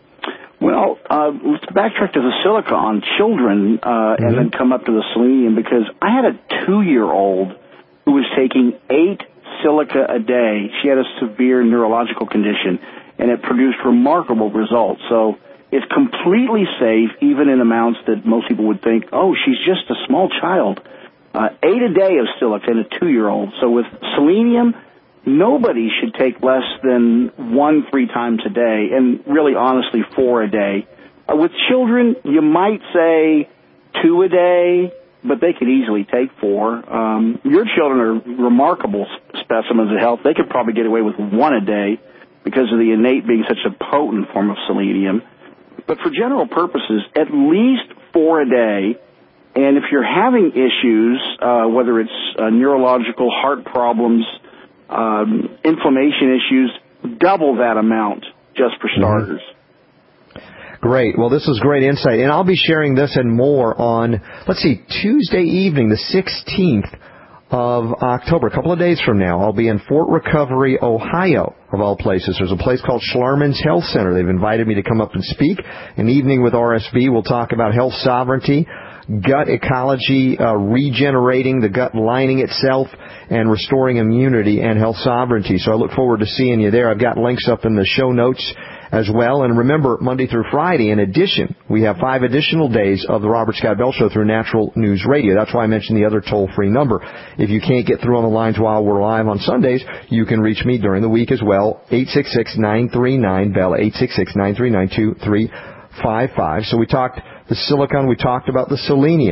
Well, uh, let's backtrack to the silicon children uh, mm-hmm. and then come up to the selenium, because I had a two-year-old who was taking eight silica a day. She had a severe neurological condition, and it produced remarkable results. So it's completely safe, even in amounts that most people would think, oh, she's just a small child. Uh, eight a day of silica in a two-year-old. So with selenium, nobody should take less than one three times a day, and really, honestly, four a day. Uh, with children, you might say two a day, but they could easily take four. Um, your children are remarkable specimens of health. They could probably get away with one a day because of the innate being such a potent form of selenium. But for general purposes, at least four a day. And if you're having issues, uh, whether it's uh, neurological, heart problems, Um, inflammation issues, double that amount just for starters. Mm-hmm. Great. Well, this was great insight. And I'll be sharing this and more on, let's see, Tuesday evening, the sixteenth of October, a couple of days from now. I'll be in Fort Recovery, Ohio, of all places. There's a place called Schlarman's Health Center. They've invited me to come up and speak. An evening with R S B. We'll talk about health sovereignty, gut ecology, uh, regenerating the gut lining itself, and restoring immunity and health sovereignty. So I look forward to seeing you there. I've got links up in the show notes as well. And remember, Monday through Friday, in addition, we have five additional days of the Robert Scott Bell Show through Natural News Radio. That's why I mentioned the other toll-free number. If you can't get through on the lines while we're live on Sundays, you can reach me during the week as well. eight six six, nine three nine, B E L L, eight six six, nine three nine, two three five five. So we talked the silicon, we talked about the selenium.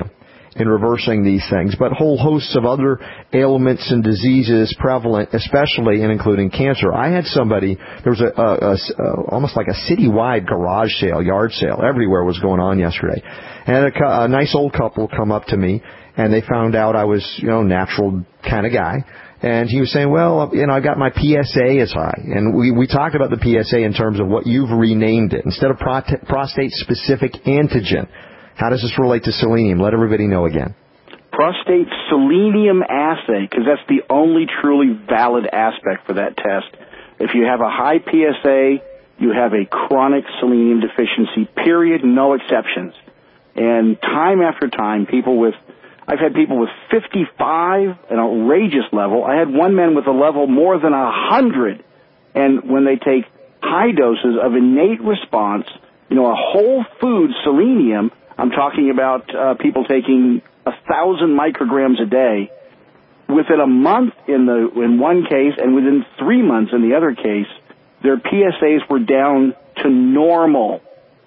in reversing these things, but whole hosts of other ailments and diseases prevalent, especially and including cancer. I had somebody, there was a, a, a, a almost like a citywide garage sale, yard sale, everywhere was going on yesterday. And a, a nice old couple come up to me, and they found out I was, you know, natural kind of guy. And he was saying, well, you know, I got my P S A is high. And we, we talked about the P S A in terms of what you've renamed it. Instead of prot- prostate-specific antigen, how does this relate to selenium? Let everybody know again. Prostate selenium assay, because that's the only truly valid aspect for that test. If you have a high P S A, you have a chronic selenium deficiency, period, no exceptions. And time after time, people with I've had people with fifty-five, an outrageous level. I had one man with a level more than one hundred. And when they take high doses of innate response, you know, a whole food selenium, I'm talking about uh, people taking one thousand micrograms a day, within a month in the in one case and within three months in the other case, their P S As were down to normal.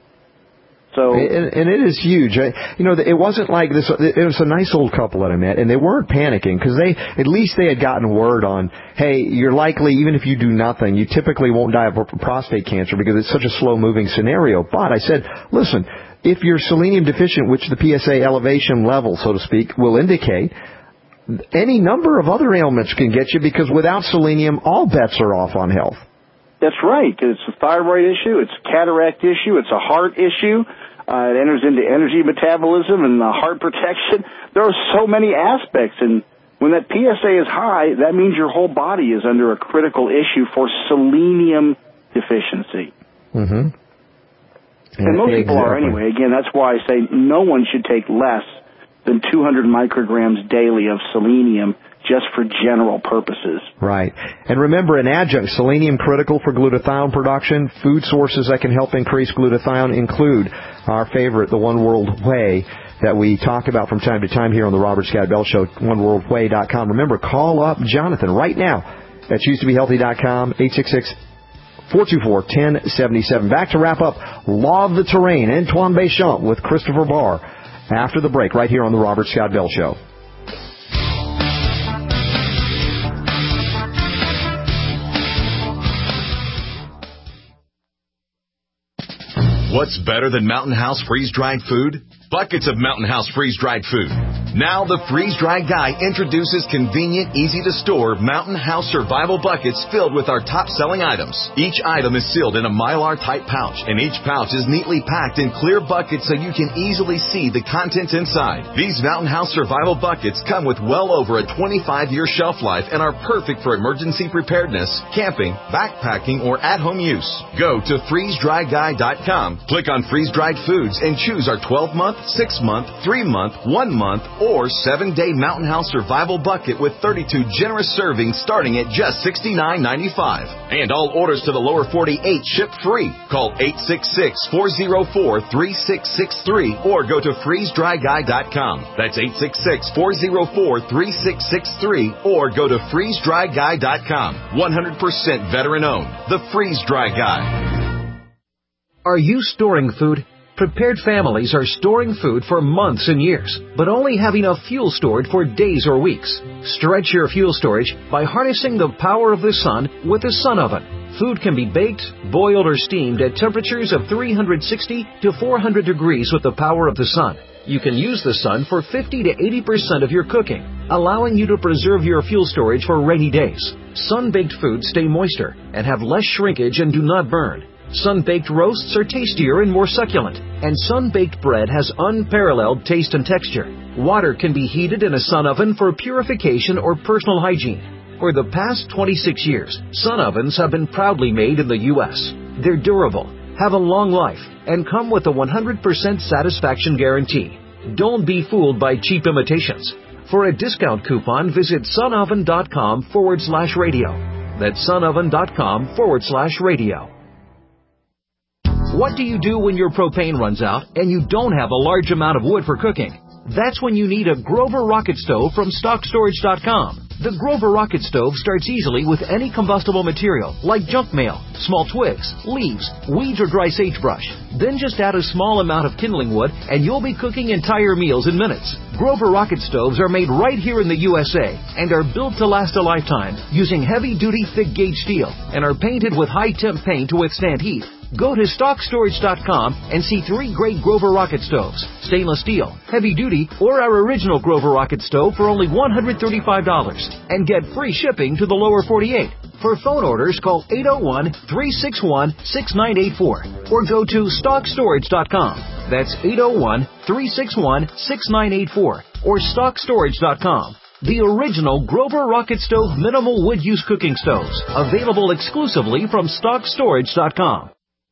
So, and, and it is huge. I, you know, it wasn't like this. It was a nice old couple that I met, and they weren't panicking because they, at least they had gotten word on, hey, you're likely, even if you do nothing, you typically won't die of prostate cancer because it's such a slow-moving scenario. But I said, listen, if you're selenium deficient, which the P S A elevation level, so to speak, will indicate, any number of other ailments can get you because without selenium, all bets are off on health. That's right. It's a thyroid issue. It's a cataract issue. It's a heart issue. Uh, it enters into energy metabolism and uh, heart protection. There are so many aspects. And when that P S A is high, that means your whole body is under a critical issue for selenium deficiency. Mm-hmm. And, and most people are anyway. Again, that's why I say no one should take less than two hundred micrograms daily of selenium just for general purposes. Right. And remember, an adjunct, selenium critical for glutathione production. Food sources that can help increase glutathione include our favorite, the One World Whey, that we talk about from time to time here on the Robert Scott Bell Show, one world whey dot com. Remember, call up Jonathan right now at choose to be healthy dot com, eight six six, four two four, one zero seven seven. Back to wrap up Law of the Terrain, Antoine Béchamp with Christopher Barr after the break right here on the Robert Scott Bell Show. What's better than Mountain House freeze-dried food? Buckets of Mountain House freeze-dried food. Now the freeze-dried guy introduces convenient, easy-to-store Mountain House survival buckets filled with our top-selling items. Each item is sealed in a Mylar-type pouch, and each pouch is neatly packed in clear buckets so you can easily see the contents inside. These Mountain House survival buckets come with well over a twenty-five year shelf life and are perfect for emergency preparedness, camping, backpacking, or at-home use. Go to freeze dry guy dot com, click on freeze-dried foods, and choose our twelve month, six month, three month, one month, or seven day Mountain House Survival Bucket with thirty-two generous servings starting at just sixty-nine ninety-five. And all orders to the lower forty-eight ship free. Call eight six six, four zero four, three six six three or go to freeze dry guy dot com. That's eight six six, four zero four, three six six three or go to freeze dry guy dot com. one hundred percent veteran owned. The Freeze Dry Guy. Are you storing food? Prepared families are storing food for months and years, but only have enough fuel stored for days or weeks. Stretch your fuel storage by harnessing the power of the sun with a sun oven. Food can be baked, boiled, or steamed at temperatures of three hundred sixty to four hundred degrees with the power of the sun. You can use the sun for fifty to eighty percent of your cooking, allowing you to preserve your fuel storage for rainy days. Sun-baked foods stay moister and have less shrinkage and do not burn. Sun-baked roasts are tastier and more succulent, and sun-baked bread has unparalleled taste and texture. Water can be heated in a sun oven for purification or personal hygiene. For the past twenty-six years, sun ovens have been proudly made in the U S They're durable, have a long life, and come with a one hundred percent satisfaction guarantee. Don't be fooled by cheap imitations. For a discount coupon, visit sunoven.com forward slash radio. That's sunoven.com forward slash radio. What do you do when your propane runs out and you don't have a large amount of wood for cooking? That's when you need a Grover rocket stove from stock storage dot com. The Grover Rocket Stove starts easily with any combustible material, like junk mail, small twigs, leaves, weeds, or dry sagebrush. Then just add a small amount of kindling wood, and you'll be cooking entire meals in minutes. Grover Rocket Stoves are made right here in the U S A and are built to last a lifetime using heavy-duty, thick-gauge steel and are painted with high-temp paint to withstand heat. Go to stock storage dot com and see three great Grover Rocket Stoves, stainless steel, heavy duty, or our original Grover Rocket Stove for only one hundred thirty-five dollars and get free shipping to the lower forty-eight. For phone orders, call eight oh one, three six one, six nine eight four or go to stock storage dot com. That's eight oh one, three six one, six nine eight four or stock storage dot com. The original Grover Rocket Stove minimal wood use cooking stoves, available exclusively from stock storage dot com.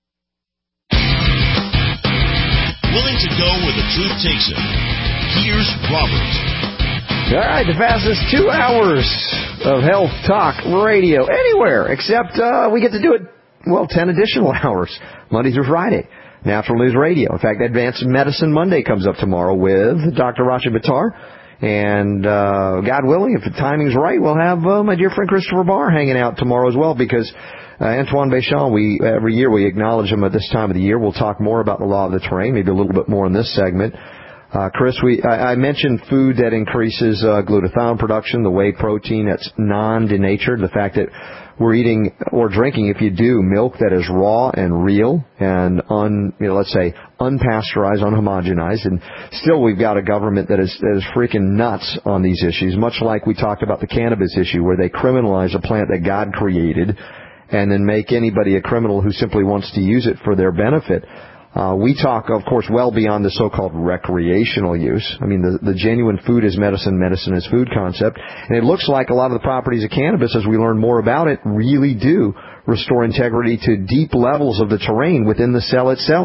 Willing to go where the truth takes him. Here's Robert. All right, the fastest two hours of health talk radio anywhere, except uh, we get to do it, well, ten additional hours, Monday through Friday. Natural News Radio. In fact, Advanced Medicine Monday comes up tomorrow with Doctor Racha Buttar. And uh, God willing, if the timing's right, we'll have uh, my dear friend Christopher Barr hanging out tomorrow as well, because uh, Antoine Béchamp, we every year we acknowledge him at this time of the year. We'll talk more about the law of the terrain, maybe a little bit more in this segment. Uh, Chris, we I, I mentioned food that increases uh, glutathione production, the whey protein that's non-denatured, the fact that we're eating or drinking, if you do, milk that is raw and real and un, you know, let's say unpasteurized, unhomogenized, and still we've got a government that is that is freaking nuts on these issues. Much like we talked about the cannabis issue, where they criminalize a plant that God created, and then make anybody a criminal who simply wants to use it for their benefit. Uh, we talk, of course, well beyond the so-called recreational use. I mean, the, the genuine food is medicine, medicine is food concept. And it looks like a lot of the properties of cannabis, as we learn more about it, really do restore integrity to deep levels of the terrain within the cell itself.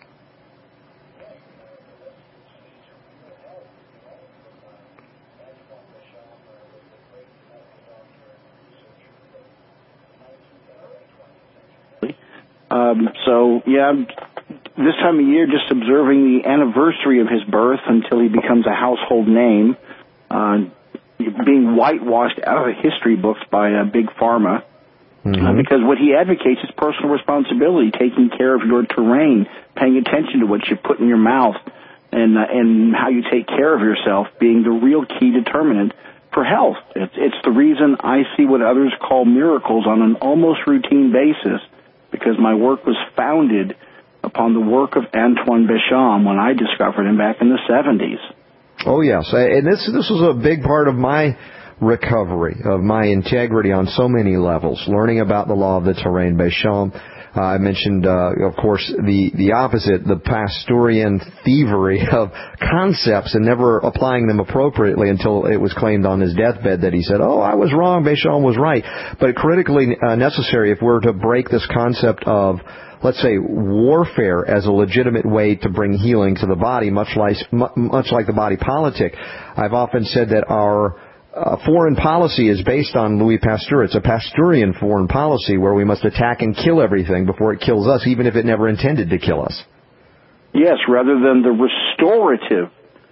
Um, so, yeah, this time of year, just observing the anniversary of his birth until he becomes a household name, uh, being whitewashed out of the history books by uh, Big Pharma. Mm-hmm. Uh, because what he advocates is personal responsibility, taking care of your terrain, paying attention to what you put in your mouth, and uh, and how you take care of yourself, being the real key determinant for health. It's, it's the reason I see what others call miracles on an almost routine basis, because my work was founded upon the work of Antoine Béchamp when I discovered him back in the seventies. Oh, yes. And this this was a big part of my recovery, of my integrity on so many levels, learning about the law of the terrain. Béchamp, uh, I mentioned, uh, of course, the, the opposite, the Pasteurian thievery of concepts and never applying them appropriately until it was claimed on his deathbed that he said, oh, I was wrong, Béchamp was right. But critically uh, necessary if we're to break this concept of, let's say, warfare as a legitimate way to bring healing to the body, much like, much like the body politic. I've often said that our uh, foreign policy is based on Louis Pasteur. It's a Pasteurian foreign policy where we must attack and kill everything before it kills us, even if it never intended to kill us. Yes, rather than the restorative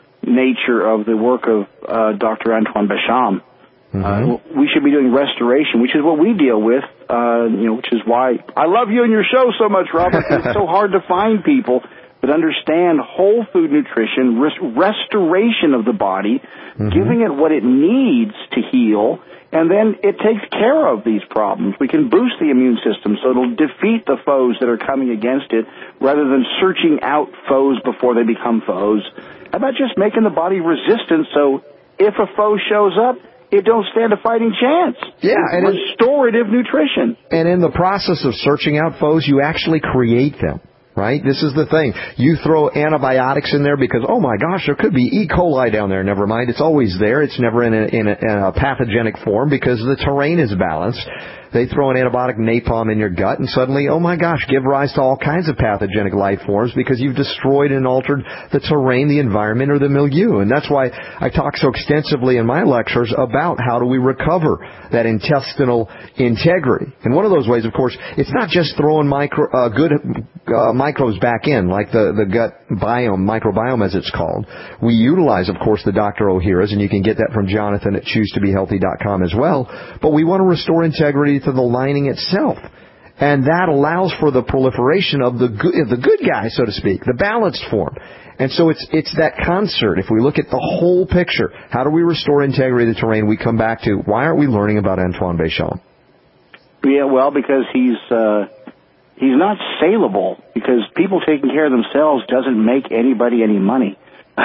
nature of the work of uh, Doctor Antoine Béchamp. Mm-hmm. Uh, we should be doing restoration, which is what we deal with, uh, you know, which is why I love you and your show so much, Robert. It's so hard to find people that understand whole food nutrition, res- restoration of the body, mm-hmm. giving it what it needs to heal, and then it takes care of these problems. We can boost the immune system so it'll defeat the foes that are coming against it rather than searching out foes before they become foes. How about just making the body resistant so if a foe shows up, it don't stand a fighting chance. Yeah, and restorative nutrition. And in the process of searching out foes, you actually create them, right? This is the thing. You throw antibiotics in there because, oh my gosh, there could be E. coli down there. Never mind, it's always there. It's never in a, in a, in a pathogenic form because the terrain is balanced. They throw an antibiotic napalm in your gut, and suddenly, oh my gosh, give rise to all kinds of pathogenic life forms because you've destroyed and altered the terrain, the environment, or the milieu. And that's why I talk so extensively in my lectures about how do we recover that intestinal integrity. And one of those ways, of course, it's not just throwing micro, uh, good uh, microbes back in, like the, the gut biome, microbiome as it's called. We utilize, of course, the Doctor O'Hara's, and you can get that from Jonathan at choose to be healthy dot com as well. But we want to restore integrity to the lining itself. And that allows for the proliferation of the good, the good guy, so to speak, the balanced form. And so it's it's that concert. If we look at the whole picture, how do we restore integrity of the terrain? We come back to, why aren't we learning about Antoine Béchamp? Yeah, well, because he's uh, he's not saleable, because people taking care of themselves doesn't make anybody any money.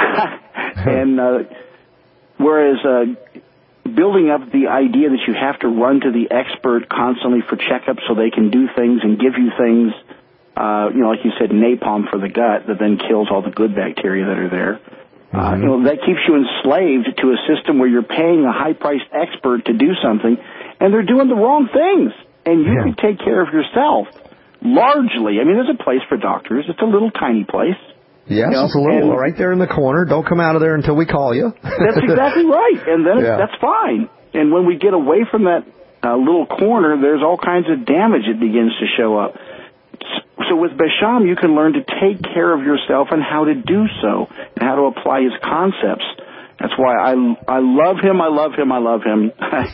and uh, whereas uh, building up the idea that you have to run to the expert constantly for checkups so they can do things and give you things, uh, you know, like you said, napalm for the gut that then kills all the good bacteria that are there. Mm-hmm. Uh, you know, that keeps you enslaved to a system where you're paying a high-priced expert to do something, and they're doing the wrong things. And you yeah. can take care of yourself largely. I mean, there's a place for doctors. It's a little tiny place. Yes, you know, it's a little right there in the corner. Don't come out of there until we call you. That's exactly right, and then yeah. that's fine. And when we get away from that uh, little corner, there's all kinds of damage that begins to show up. So with Béchamp, you can learn to take care of yourself and how to do so, and how to apply his concepts. That's why I, I love him, I love him, I love him.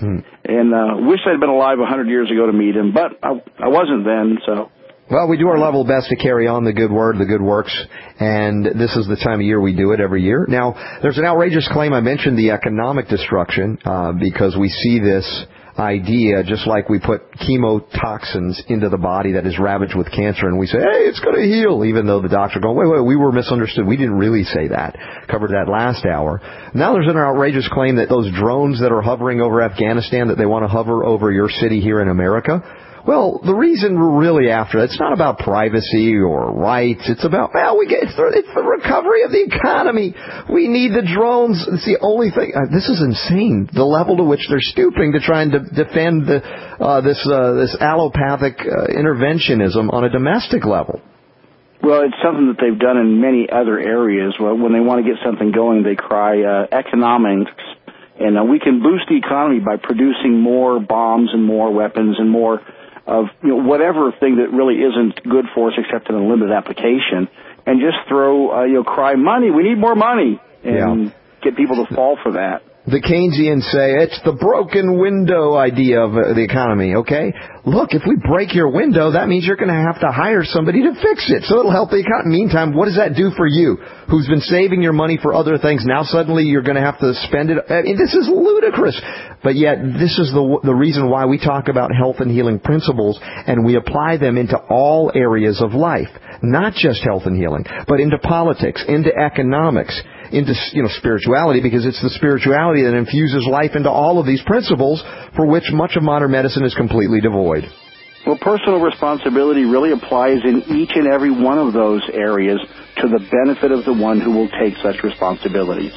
and uh, wish I'd been alive a hundred years ago to meet him, but I, I wasn't then, so... Well, we do our level best to carry on the good word, the good works, and this is the time of year we do it every year. Now, there's an outrageous claim. I mentioned the economic destruction uh, because we see this idea, just like we put chemotoxins into the body that is ravaged with cancer, and we say, hey, it's going to heal, even though the doctor going, wait, wait, we were misunderstood. We didn't really say that. Covered that last hour. Now there's an outrageous claim that those drones that are hovering over Afghanistan, that they want to hover over your city here in America. Well, the reason we're really after it, it's not about privacy or rights. It's about, well, we get, it's the, it's the recovery of the economy. We need the drones. It's the only thing. Uh, this is insane, the level to which they're stooping to try and de- defend the, uh, this uh, this allopathic uh, interventionism on a domestic level. Well, it's something that they've done in many other areas. Well, when they want to get something going, they cry uh, economics. And uh, we can boost the economy by producing more bombs and more weapons and more of, you know, whatever thing that really isn't good for us except in a limited application, and just throw, uh, you know, cry money, we need more money, and yeah. get people to fall for that. The Keynesians say it's the broken window idea of uh, the economy, okay? Look, if we break your window, that means you're going to have to hire somebody to fix it, so it'll help the economy. Meantime, what does that do for you, who's been saving your money for other things? Now suddenly you're going to have to spend it. I mean, this is ludicrous. But yet, this is the the reason why we talk about health and healing principles, and we apply them into all areas of life. Not just health and healing, but into politics, into economics, into, you know, spirituality, because it's the spirituality that infuses life into all of these principles, for which much of modern medicine is completely devoid. Well, personal responsibility really applies in each and every one of those areas to the benefit of the one who will take such responsibilities.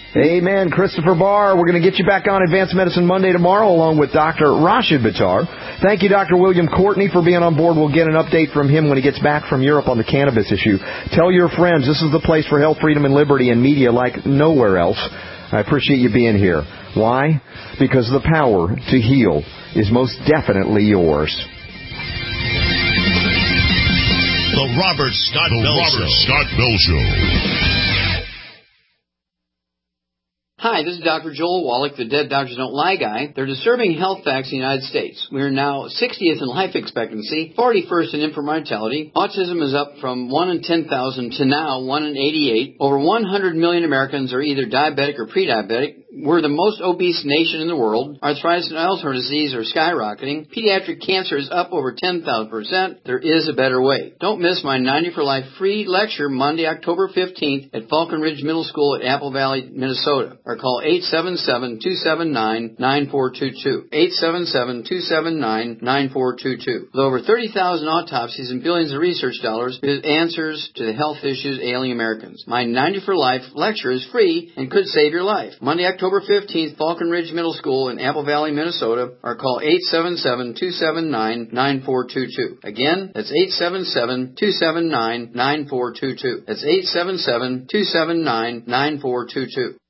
Amen. Christopher Barr, we're going to get you back on Advanced Medicine Monday tomorrow, along with Doctor Rashid Buttar. Thank you, Doctor William Courtney, for being on board. We'll get an update from him when he gets back from Europe on the cannabis issue. Tell your friends this is the place for health, freedom, and liberty and media like nowhere else. I appreciate you being here. Why? Because the power to heal is most definitely yours. The Robert Scott the Bell Robert Show. Scott Bell Show. Hi, this is Doctor Joel Wallach, the Dead Doctors Don't Lie guy. They're disturbing health facts in the United States. We are now sixtieth in life expectancy, forty-first in infant mortality. Autism is up from one in ten thousand to now one in eighty-eight. Over one hundred million Americans are either diabetic or pre-diabetic. We're the most obese nation in the world. Arthritis and Alzheimer's disease are skyrocketing. Pediatric cancer is up over ten thousand percent. There is a better way. Don't miss my ninety for Life free lecture Monday, October fifteenth at Falcon Ridge Middle School at Apple Valley, Minnesota. Or call eight seven seven, two seven nine, nine four two two. eight seven seven, two seven nine, nine four two two. With over thirty thousand autopsies and billions of research dollars, it answers to the health issues ailing Americans. My ninety for Life lecture is free and could save your life. Monday, October fifteenth, Falcon Ridge Middle School in Apple Valley, Minnesota, or call eight seven seven, two seven nine, nine four two two. Again, that's eight seven seven, two seven nine, nine four two two. That's eight seven seven, two seven nine, nine four two two.